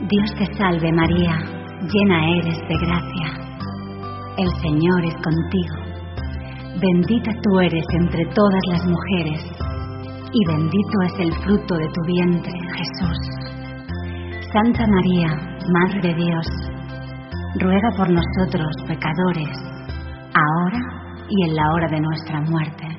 Dios te salve María, llena eres de gracia. El Señor es contigo. Bendita tú eres entre todas las mujeres, y bendito es el fruto de tu vientre, Jesús. Santa María, Madre de Dios, ruega por nosotros pecadores, ahora y en la hora de nuestra muerte.